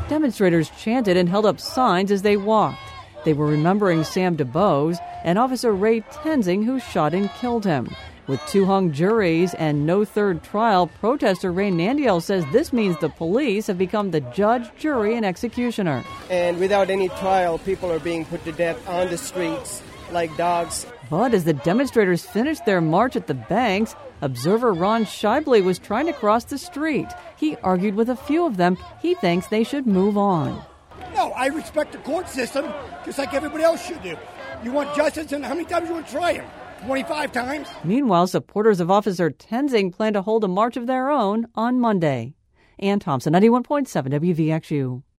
Demonstrators chanted and held up signs as they walked. They were remembering Sam DuBose and Officer Ray Tenzing, who shot and killed him. With 2 hung juries and no third trial, protester Ray Nandiel says this means the police have become the judge, jury, and executioner. And without any trial, people are being put to death on the streets like dogs. But as the demonstrators finished their march at the banks, observer Ron Shibley was trying to cross the street. He argued with a few of them. He thinks they should move on. No, I respect the court system just like everybody else should do. You want justice, and how many times you want to try him? 25 times? Meanwhile, supporters of Officer Tenzing plan to hold a march of their own on Monday. Ann Thompson, 91.7 WVXU.